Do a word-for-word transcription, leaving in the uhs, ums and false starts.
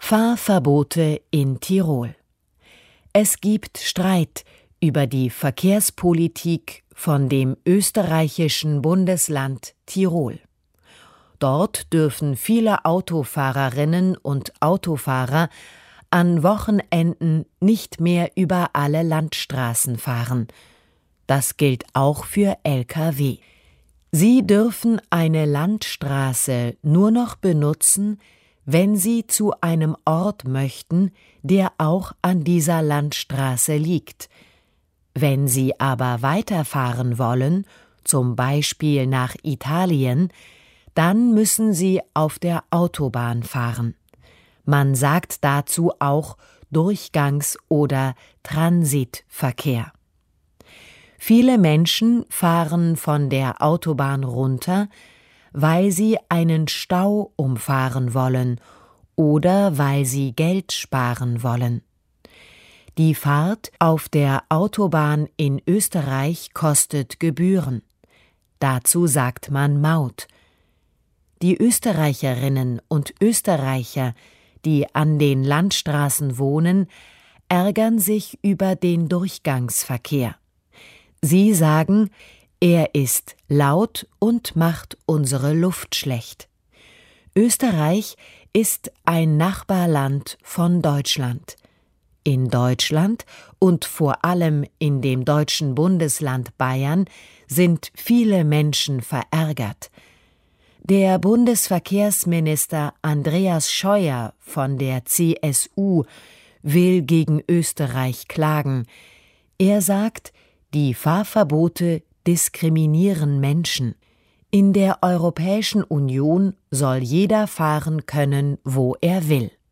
Fahrverbote in Tirol. Es gibt Streit über die Verkehrspolitik von dem österreichischen Bundesland Tirol. Dort dürfen viele Autofahrerinnen und Autofahrer an Wochenenden nicht mehr über alle Landstraßen fahren. Das gilt auch für L K W. Sie dürfen eine Landstraße nur noch benutzen, wenn sie zu einem Ort möchten, der auch an dieser Landstraße liegt. Wenn sie aber weiterfahren wollen, zum Beispiel nach Italien, dann müssen sie auf der Autobahn fahren. Man sagt dazu auch Durchgangs- oder Transitverkehr. Viele Menschen fahren von der Autobahn runter, weil sie einen Stau umfahren wollen oder weil sie Geld sparen wollen. Die Fahrt auf der Autobahn in Österreich kostet Gebühren. Dazu sagt man Maut. Die Österreicherinnen und Österreicher, die an den Landstraßen wohnen, ärgern sich über den Durchgangsverkehr. Sie sagen, er ist laut und macht unsere Luft schlecht. Österreich ist ein Nachbarland von Deutschland. In Deutschland und vor allem in dem deutschen Bundesland Bayern sind viele Menschen verärgert. Der Bundesverkehrsminister Andreas Scheuer von der C S U will gegen Österreich klagen. Er sagt, die Fahrverbote diskriminieren Menschen. In der Europäischen Union soll jeder fahren können, wo er will.